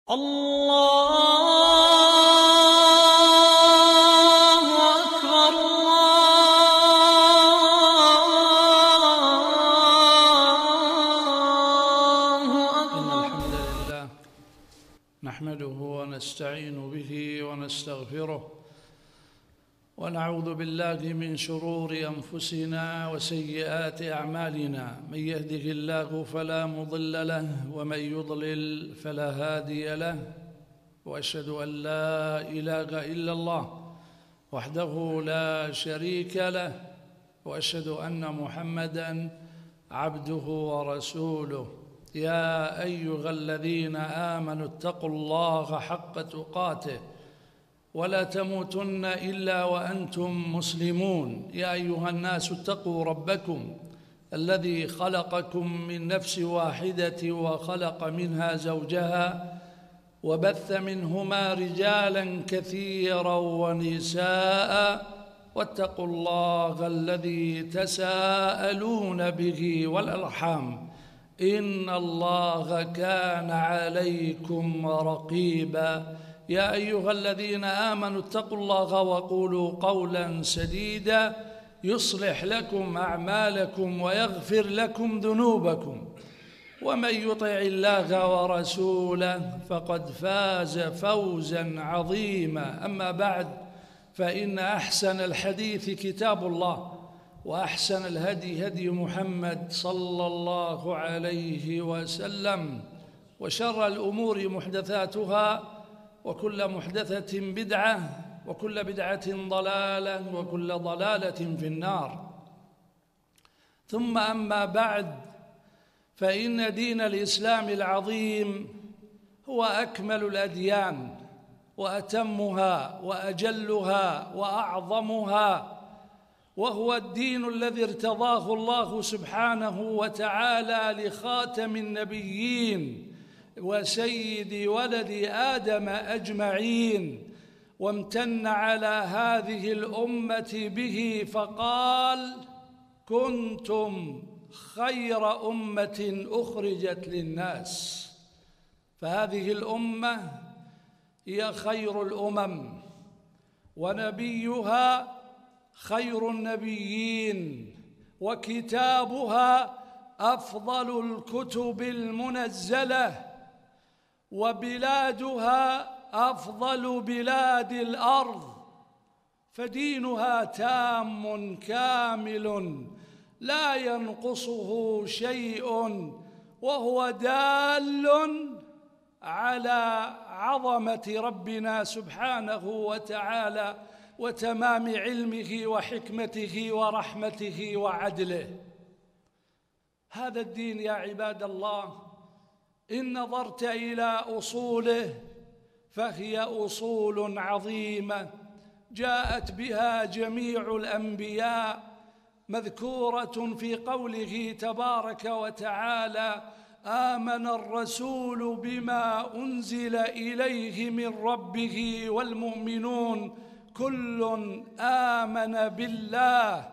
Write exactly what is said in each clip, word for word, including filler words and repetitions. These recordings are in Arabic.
الله أكبر الله أكبر. إن الحمد لله نحمده ونستعين به ونستغفره ونعوذ بالله من شرور أنفسنا وسيئات أعمالنا. من يهده الله فلا مضل له ومن يضلل فلا هادي له، وأشهد أن لا إله إلا الله وحده لا شريك له، وأشهد أن محمدًا عبده ورسوله. يا أيها الذين آمنوا اتقوا الله حق تقاته ولا تموتن إلا وأنتم مسلمون. يا أيها الناس اتقوا ربكم الذي خلقكم من نفس واحدة وخلق منها زوجها وبث منهما رجالا كثيرا ونساء، واتقوا الله الذي تساءلون به والأرحام إن الله كان عليكم رقيبا. يا أيها الذين آمنوا اتقوا الله وقولوا قولا سديدا يصلح لكم أعمالكم ويغفر لكم ذنوبكم، ومن يطع الله ورسوله فقد فاز فوزا عظيما. أما بعد، فإن أحسن الحديث كتاب الله، وأحسن الهدي هدي محمد صلى الله عليه وسلم، وشر الأمور محدثاتها، وكل محدثة بدعة، وكل بدعة ضلالة، وكل ضلالة في النار. ثم أما بعد، فإن دين الإسلام العظيم هو أكمل الأديان وأتمها وأجلها وأعظمها، وهو الدين الذي ارتضاه الله سبحانه وتعالى لخاتم النبيين وسيد ولد آدم أجمعين، وامتن على هذه الأمة به فقال: كنتم خير أمة أخرجت للناس. فهذه الأمة هي خير الأمم، ونبيها خير النبيين، وكتابها أفضل الكتب المنزلة، وبلادها أفضل بلاد الأرض، فدينها تام كامل لا ينقصه شيء، وهو دال على عظمة ربنا سبحانه وتعالى وتمام علمه وحكمته ورحمته وعدله. هذا الدين يا عباد الله، إن نظرت إلى أصوله فهي أصول عظيمة جاءت بها جميع الأنبياء، مذكورة في قوله تبارك وتعالى: آمن الرسول بما أنزل إليه من ربه والمؤمنون كل آمن بالله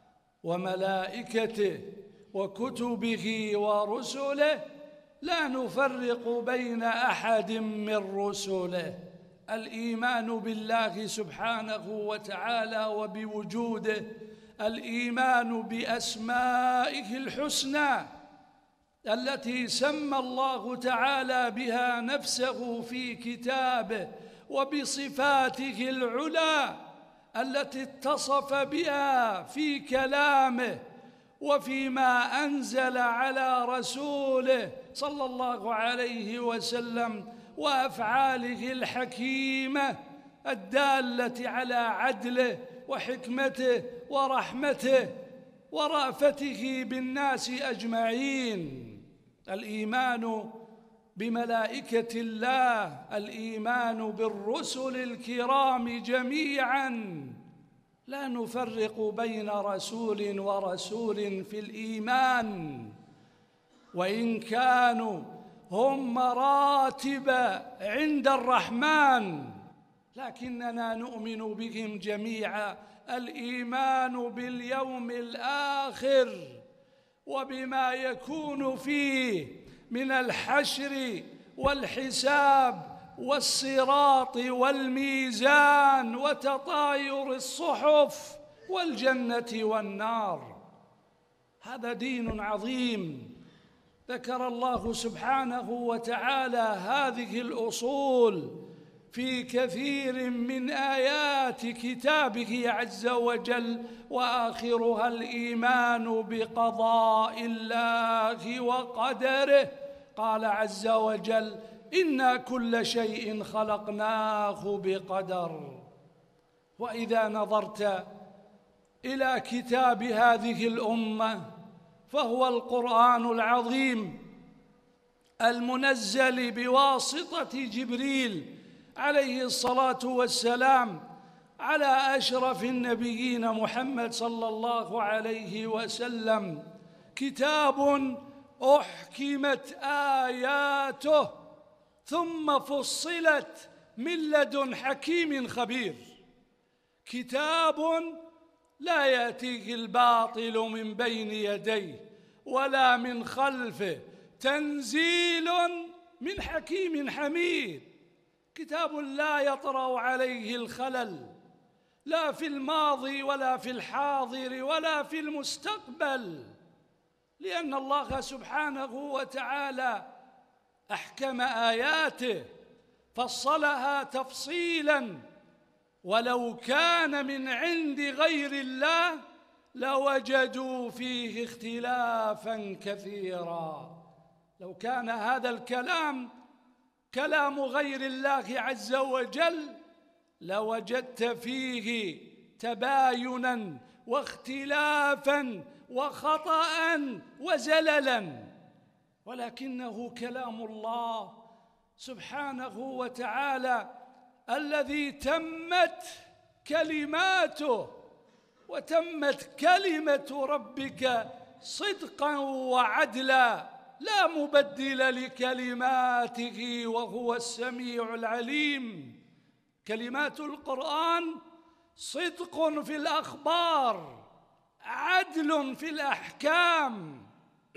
وملائكته وكتبه ورسله لا نفرق بين أحد من رسله. الإيمان بالله سبحانه وتعالى وبوجوده، الإيمان بأسمائه الحسنى التي سمى الله تعالى بها نفسه في كتابه، وبصفاته العلى التي اتصف بها في كلامه وفيما أنزل على رسوله صلى الله عليه وسلم، وأفعاله الحكيمة الدالة على عدله وحكمته ورحمته ورأفته بالناس أجمعين. الإيمان بملائكة الله، الإيمان بالرسل الكرام جميعاً، لا نفرق بين رسول ورسول في الإيمان، وإن كانوا هم مراتب عند الرحمن، لكننا نؤمن بهم جميعا. الإيمان باليوم الآخر وبما يكون فيه من الحشر والحساب والصراط والميزان وتطاير الصحف والجنة والنار. هذا دين عظيم ذكر الله سبحانه وتعالى هذه الأصول في كثير من آيات كتابه عز وجل، وآخرها الإيمان بقضاء الله وقدره. قال عز وجل: إنا كل شيء خلقناه بقدر. وإذا نظرت إلى كتاب هذه الأمة فهو القرآن العظيم المنزل بواسطة جبريل عليه الصلاة والسلام على أشرف النبيين محمد صلى الله عليه وسلم، كتاب أحكمت آياته ثم فصلت من لدن حكيم خبير، كتاب لا يأتيه الباطل من بين يديه ولا من خلفه، تنزيل من حكيم حميد، كتاب لا يطرأ عليه الخلل لا في الماضي ولا في الحاضر ولا في المستقبل، لأن الله سبحانه وتعالى أحكم آياته فصلها تفصيلاً، ولو كان من عند غير الله لوجدوا فيه اختلافاً كثيراً. لو كان هذا الكلام كلام غير الله عز وجل لوجدت فيه تبايناً واختلافاً وخطأ وزللا، ولكنه كلام الله سبحانه وتعالى الذي تمت كلماته وتمت كلمة ربك صدقا وعدلا، لا مبدل لكلماته وهو السميع العليم. كلمات القرآن صدق في الأخبار، عدل في الأحكام،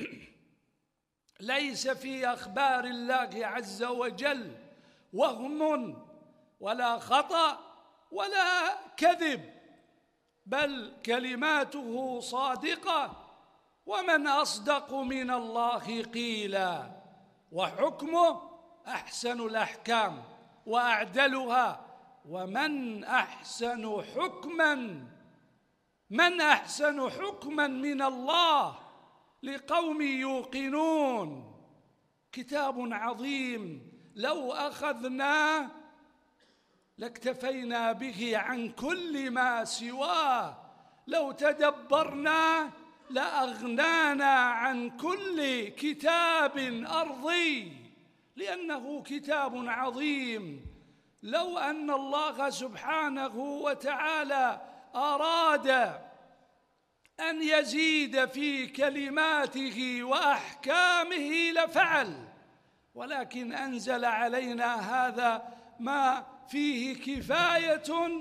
ليس في أخبار الله عز وجل وهم ولا خطأ ولا كذب، بل كلماته صادقة، ومن أصدق من الله قيلا، وحكمه أحسن الأحكام وأعدلها. ومن أحسن حكما من أحسن حكما من الله لقوم يوقنون. كتاب عظيم لو أخذناه لاكتفينا به عن كل ما سواه، لو تدبرنا لأغنانا عن كل كتاب أرضي، لأنه كتاب عظيم. لو أن الله سبحانه وتعالى أراد أن يزيد في كلماته وأحكامه لفعل، ولكن أنزل علينا هذا ما فيه كفاية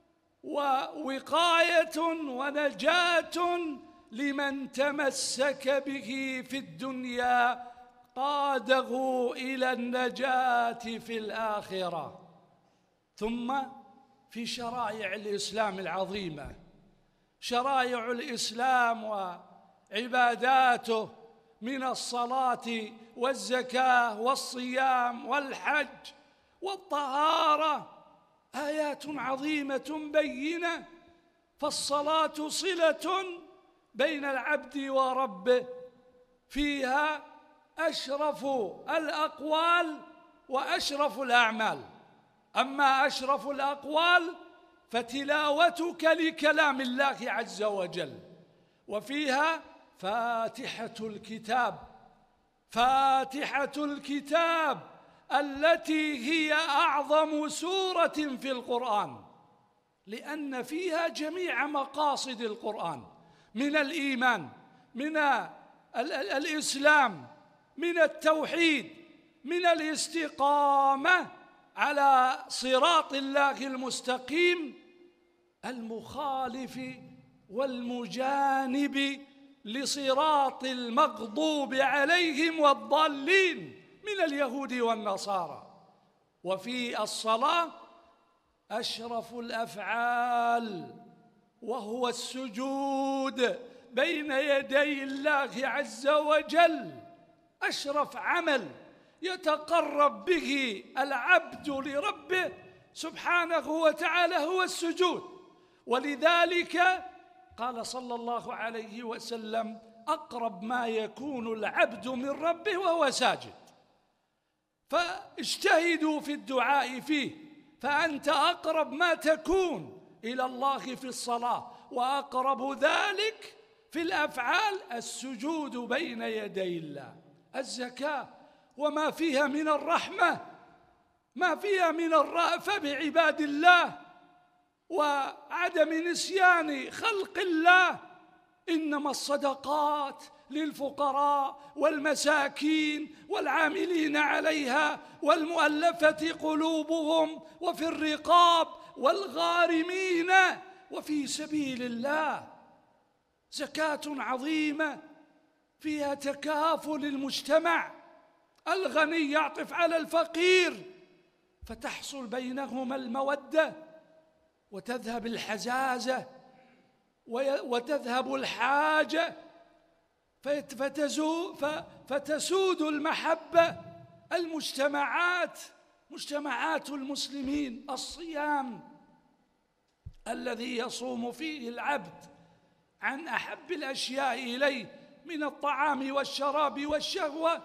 ووقاية ونجاة لمن تمسك به في الدنيا، قاده إلى النجاة في الآخرة. ثم في شرائع الإسلام العظيمة، شرائع الإسلام وعباداته من الصلاة والزكاة والصيام والحج والطهارة آيات عظيمة بينة. فالصلاة صلة بين العبد وربه، فيها أشرف الأقوال وأشرف الأعمال. أما أشرف الأقوال فتلاوتك لكلام الله عز وجل، وفيها فاتحة الكتاب، فاتحة الكتاب التي هي أعظم سورة في القرآن، لأن فيها جميع مقاصد القرآن من الإيمان، من الإسلام، من التوحيد، من الاستقامة على صراط الله المستقيم المخالف والمجانب لصراط المغضوب عليهم والضالين. من اليهود والنصارى. وفي الصلاة أشرف الأفعال وهو السجود بين يدي الله عز وجل. أشرف عمل يتقرب به العبد لربه سبحانه وتعالى هو السجود. ولذلك قال صلى الله عليه وسلم: أقرب ما يكون العبد من ربه وهو ساجد. فاجتهدوا في الدعاء فيه، فأنت أقرب ما تكون إلى الله في الصلاة، وأقرب ذلك في الأفعال السجود بين يدي الله. الزكاة وما فيها من الرحمة، ما فيها من الرأفة بعباد الله وعدم نسيان خلق الله. إنما الصدقات للفقراء والمساكين والعاملين عليها والمؤلفة قلوبهم وفي الرقاب والغارمين وفي سبيل الله. زكاة عظيمة فيها تكافل المجتمع، الغني يعطف على الفقير فتحصل بينهما المودة وتذهب الحزازة وتذهب الحاجة فتسود المحبة. المجتمعات مجتمعات المسلمين، الصيام الذي يصوم فيه العبد عن أحب الأشياء إليه من الطعام والشراب والشهوة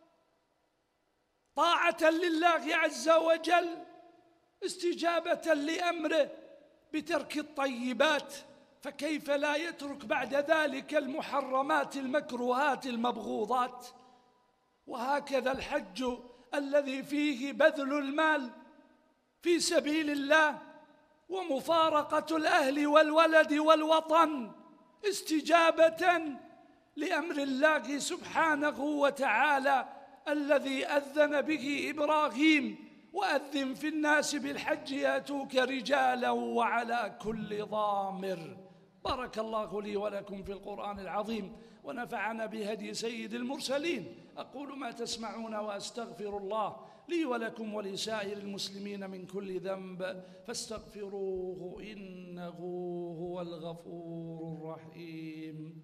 طاعة لله عز وجل، استجابة لأمره بترك الطيبات، فكيف لا يترك بعد ذلك المحرمات المكروهات المبغوضات؟ وهكذا الحج الذي فيه بذل المال في سبيل الله ومفارقة الأهل والولد والوطن استجابة لأمر الله سبحانه وتعالى الذي أذن به إبراهيم: وأذن في الناس بالحج يأتوك رجالا وعلى كل ضامر. بارك الله لي ولكم في القرآن العظيم ونفعنا بهدي سيد المرسلين. أقول ما تسمعون وأستغفر الله لي ولكم ولسائر المسلمين من كل ذنب فاستغفروه إنه هو الغفور الرحيم.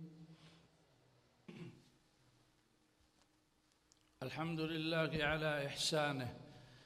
الحمد لله على إحسانه،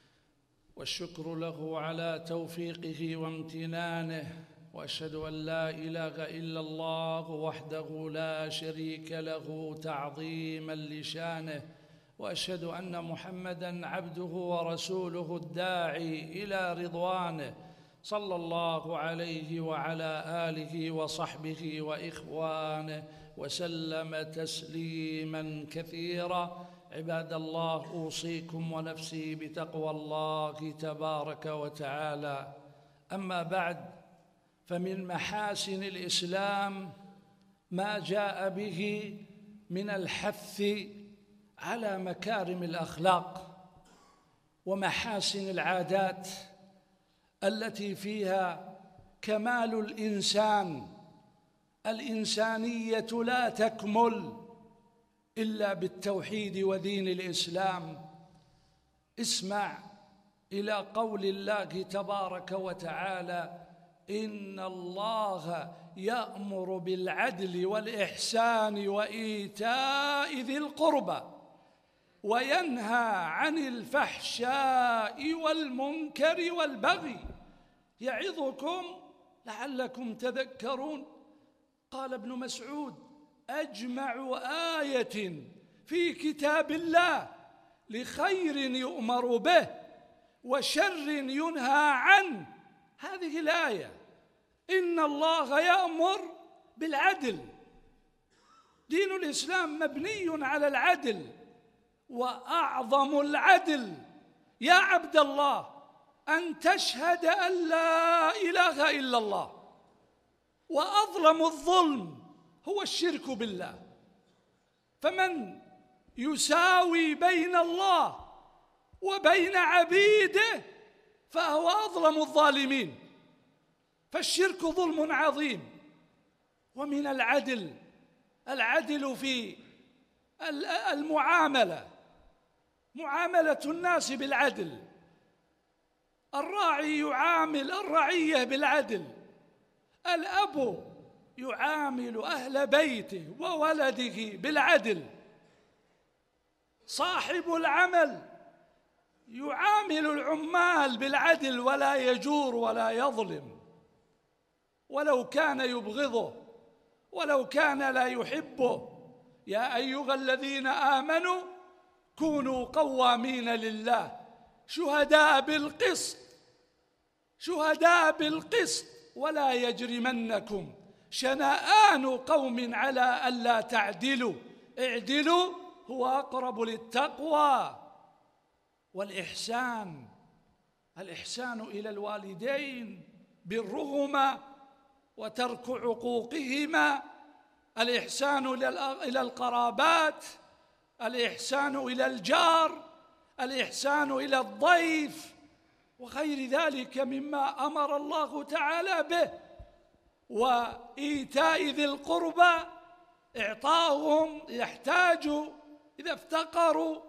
والشكر له على توفيقه وامتنانه، وأشهد أن لا إله إلا الله وحده لا شريك له تعظيما لشانه، وأشهد أن محمدًا عبده ورسوله الداعي إلى رضوانه، صلى الله عليه وعلى آله وصحبه وإخوانه وسلم تسليماً كثيراً. عباد الله، أوصيكم ونفسي بتقوى الله تبارك وتعالى. أما بعد، فمن محاسن الإسلام ما جاء به من الحث على مكارم الأخلاق ومحاسن العادات التي فيها كمال الإنسان. الإنسانية لا تكمل إلا بالتوحيد ودين الإسلام. اسمع إلى قول الله تبارك وتعالى: إن الله يأمر بالعدل والإحسان وإيتاء ذي القربى وينهى عن الفحشاء والمنكر والبغي يعظكم لعلكم تذكرون. قال ابن مسعود: أجمع آية في كتاب الله لخير يؤمر به وشر ينهى عنه هذه الآية: إن الله يأمر بالعدل. دين الإسلام مبني على العدل، وأعظم العدل يا عبد الله أن تشهد أن لا إله إلا الله. وأظلم الظلم هو الشرك بالله. فمن يساوي بين الله وبين عبيده فهو أظلم الظالمين. فالشرك ظلم عظيم. ومن العدل العدل في المعاملة، معاملة الناس بالعدل، الراعي يعامل الرعية بالعدل، الأب يعامل أهل بيته وولده بالعدل، صاحب العمل يعامل العمال بالعدل ولا يجور ولا يظلم، ولو كان يبغضه ولو كان لا يحبه. يا أيها الذين آمنوا كونوا قوامين لله شهداء بالقسط شهداء بالقسط ولا يجرمنكم شنآن قوم على ألا تعدلوا اعدلوا هو أقرب للتقوى. والإحسان الإحسان إلى الوالدين برهما وترك عقوقهما، الإحسان إلى القرابات، الإحسان إلى الجار، الإحسان إلى الضيف، وغير ذلك مما أمر الله تعالى به. وإيتاء ذي القربى، إعطاؤهم يحتاجوا إذا افتقروا،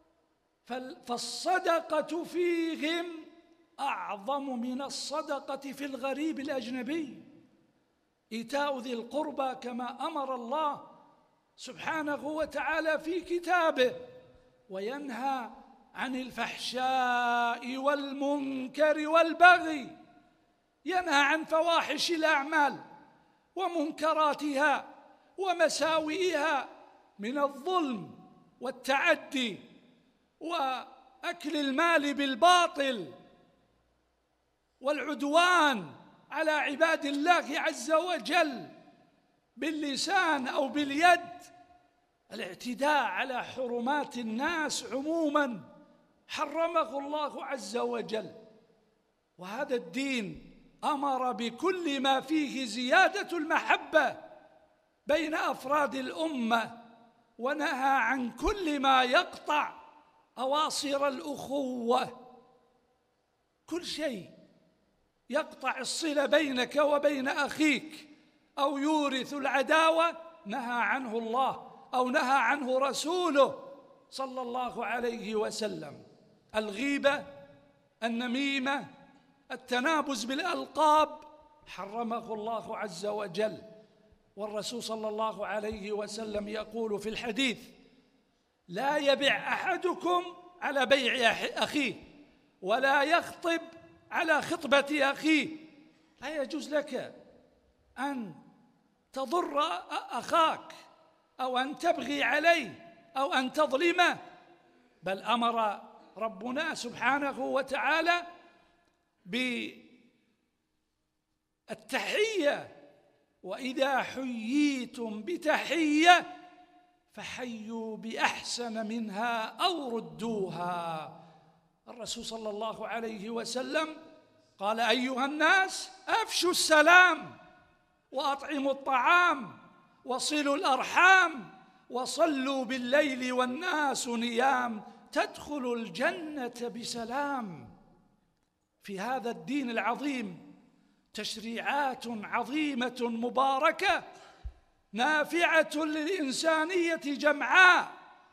فالصدقة فيهم أعظم من الصدقة في الغريب الأجنبي. إيتاء ذي القربى كما أمر الله سبحانه وتعالى في كتابه، وينهى عن الفحشاء والمنكر والبغي، ينهى عن فواحش الأعمال ومنكراتها ومساوئها من الظلم والتعدي وأكل المال بالباطل والعدوان على عباد الله عز وجل باللسان أو باليد، الاعتداء على حرمات الناس عموما حرمه الله عز وجل. وهذا الدين أمر بكل ما فيه زيادة المحبة بين أفراد الأمة، ونهى عن كل ما يقطع أواصر الأخوة. كل شيء يقطع الصلة بينك وبين أخيك أو يورث العداوة نهى عنه الله أو نهى عنه رسوله صلى الله عليه وسلم. الغيبة، النميمة، التنابز بالألقاب حرمه الله عز وجل. والرسول صلى الله عليه وسلم يقول في الحديث: لا يبع أحدكم على بيع أخيه ولا يخطب على خطبة أخيه. لا يجوز لك أن تضر أخاك أو أن تبغي عليه أو أن تظلمه، بل أمر ربنا سبحانه وتعالى بالتحية: وإذا حييتم بتحية فحيوا بأحسن منها أو ردوها. الرسول صلى الله عليه وسلم قال: أيها الناس أفشوا السلام وأطعموا الطعام وصلوا الأرحام وصلوا بالليل والناس نيام تدخلوا الجنة بسلام. في هذا الدين العظيم تشريعات عظيمة مباركة نافعة للإنسانية جمعاء.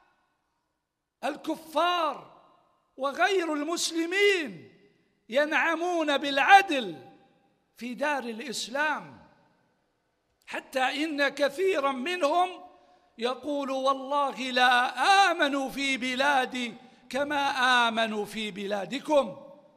الكفار وغير المسلمين ينعمون بالعدل في دار الإسلام، حتى إن كثيرا منهم يقول: والله لا آمنوا في بلادي كما آمنوا في بلادكم.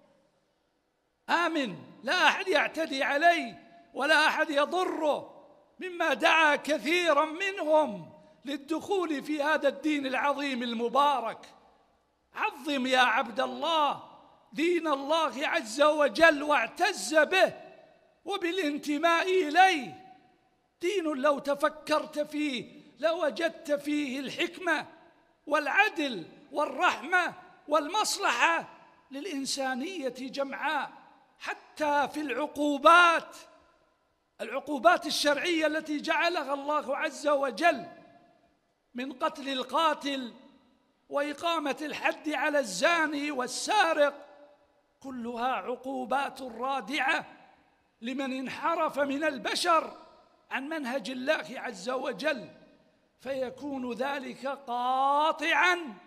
آمن، لا أحد يعتدي عليه ولا أحد يضره، مما دعا كثيرا منهم للدخول في هذا الدين العظيم المبارك. عظم يا عبد الله دين الله عز وجل واعتز به وبالانتماء إليه. دين لو تفكرت فيه لوجدت فيه الحكمة والعدل والرحمة والمصلحة للإنسانية جمعاء، حتى في العقوبات العقوبات الشرعية التي جعلها الله عز وجل، من قتل القاتل وإقامة الحد على الزاني والسارق، كلها عقوبات رادعة لمن انحرف من البشر عن منهج الله عز وجل، فيكون ذلك قاطعاً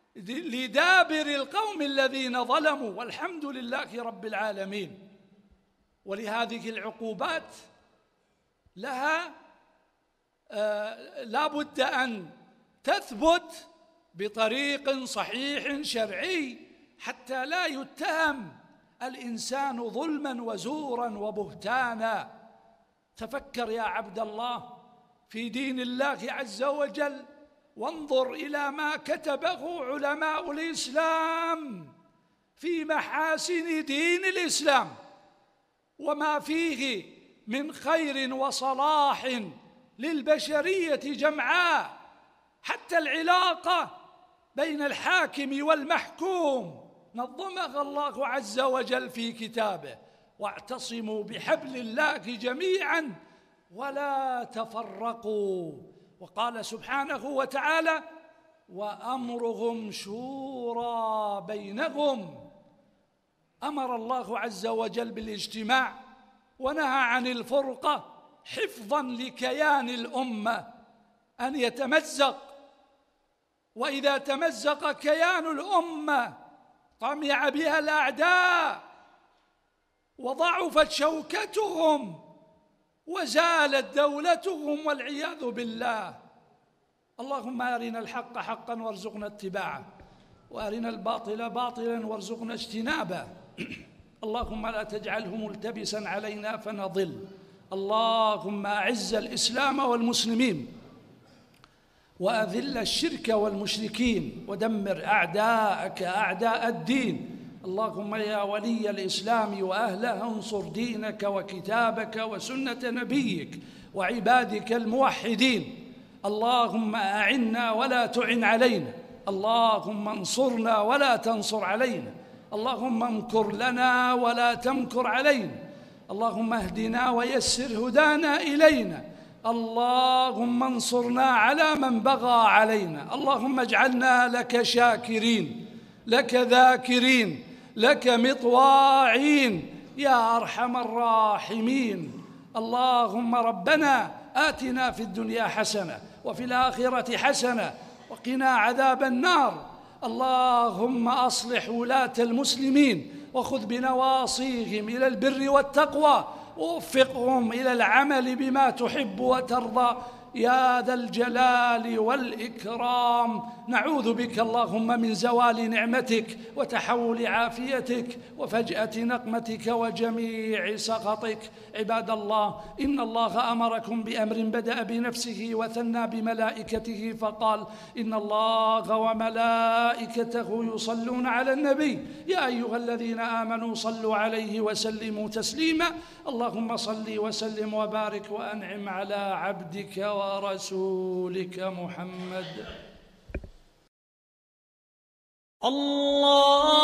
لدابر القوم الذين ظلموا، والحمد لله رب العالمين. ولهذه العقوبات لها آه لا بد أن تثبت بطريق صحيح شرعي حتى لا يتهم الإنسان ظلما وزورا وبهتانا. تفكر يا عبد الله في دين الله عز وجل، وانظر إلى ما كتبه علماء الإسلام في محاسن دين الإسلام وما فيه من خير وصلاح للبشرية جمعاء. حتى العلاقة بين الحاكم والمحكوم نظمها الله عز وجل في كتابه: واعتصموا بحبل الله جميعا ولا تفرقوا. وقال سبحانه وتعالى: وأمرهم شورى بينهم. أمر الله عز وجل بالاجتماع ونهى عن الفرقة حفظا لكيان الأمة أن يتمزق، وإذا تمزق كيان الأمة طمع بها الأعداء وضعفت شوكتهم وزالت دولتهم والعياذ بالله. اللهم أرنا الحق حقا وارزقنا اتباعه، وأرنا الباطل باطلا وارزقنا اجتنابه. اللهم لا تجعله ملتبسا علينا فنضل. اللهم أعز الإسلام والمسلمين وأذل الشرك والمشركين ودمر أعداءك أعداء الدين. اللهم يا ولي الإسلام وأهله انصر دينك وكتابك وسنة نبيك وعبادك الموحدين. اللهم أعنا ولا تعن علينا، اللهم انصرنا ولا تنصر علينا، اللهم امكر لنا ولا تمكر علينا، اللهم اهدنا ويسر هدانا إلينا، اللهم انصرنا على من بغى علينا. اللهم اجعلنا لك شاكرين، لك ذاكرين، لك مطواعين يا أرحم الراحمين. اللهم ربنا آتنا في الدنيا حسنة وفي الآخرة حسنة وقنا عذاب النار. اللهم أصلح ولاة المسلمين وخذ بنواصيهم إلى البر والتقوى ووفقهم إلى العمل بما تحب وترضى يا ذا الجلال والإكرام. نعوذ بك اللهم من زوال نعمتك وتحول عافيتك وفجأة نقمتك وجميع سخطك. عباد الله، إن الله أمركم بأمر بدأ بنفسه وثنى بملائكته فقال: إن الله وملائكته يصلون على النبي يا أيها الذين آمنوا صلوا عليه وسلموا تسليما. اللهم صل وسلم وبارك وأنعم على عبدك ورسولك محمد. الله